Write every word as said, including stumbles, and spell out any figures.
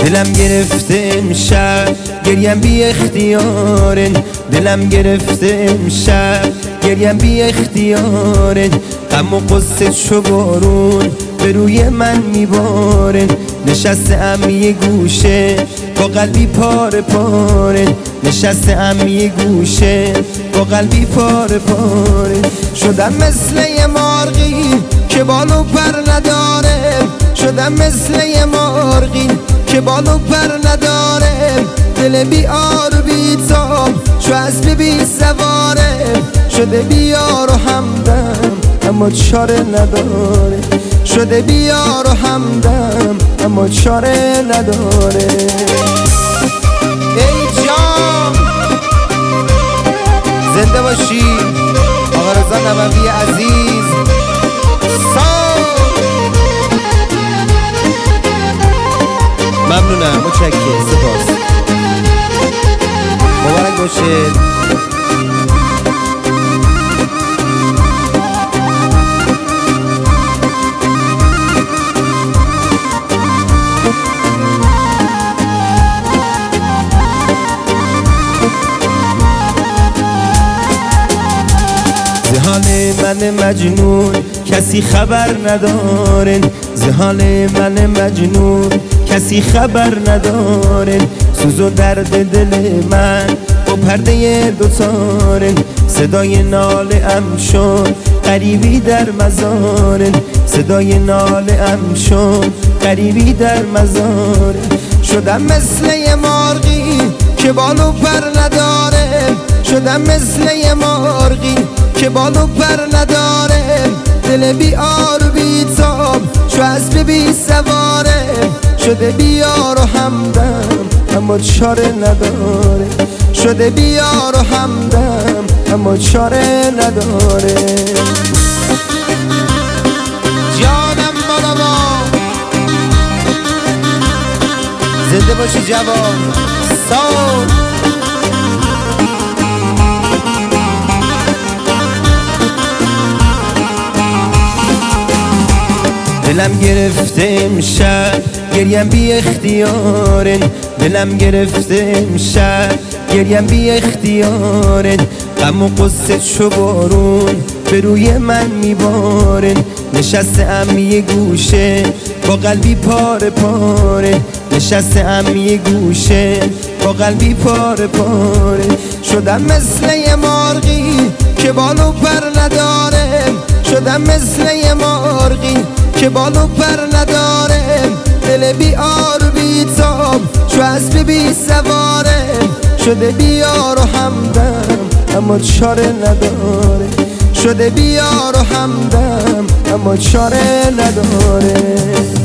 دلم گرفته امشب گریم بی اختیارن، دلم گرفته امشب گریم بی اختیارن. غم و قصه چو بارون به روی من میبارن، نشسته یه گوشه با قلبی پاره پاره، نشسته یه گوشه با قلبی پاره پاره. شدم مثل یه مرغی که بال و پر نداره، شدم مثل یه مرغی که بال و پر نداره. دل بی آر و بی تاب چو اسب بی سواره، شده بیار و همدم اما چاره نداره، شده بیار و همدم اما چاره نداره. ای جان زنده باشی آقا رضا نبوی عزیز. ممنونم، متشکرم، سپاس، مبارک باشه. ز حال من مجنون کسی خبر ندارن، ز حال من مجنون کسی خبر ندارن. سوز و درد دل من با پرده دوتارن، صدای ناله ام شد غریبی در مزارن، صدای ناله ام شد غریبی در مزارن. شدم مثل یه مرغی که بال و پر نداره، شدم مثل یه مرغی که بال و پر نداره. دل بی آر و بی تاب چو اسب بی سواره، شده بیار و همدم اما چاره نداره، شده بیار و همدم اما چاره نداره. جانم مالا زنده باشی جوان. سال دلم گرفته امشب گریم بی اختیارن، دلم گرفته امشب گریم بی اختیارن. غم و قصه چو بارون به روی من میبارن، نشسته یه گوشه با قلبی پاره پاره، نشسته یه گوشه با قلبی پاره پاره. شدم مثل یه مرغی که بال و پر نداره، شدم مثل یه مرغی که بال و پر نداره. دل بی آر و بی تاب چو اسب بی سواره، شده بیار و همدم اما چاره نداره، شده بیار و همدم اما چاره نداره.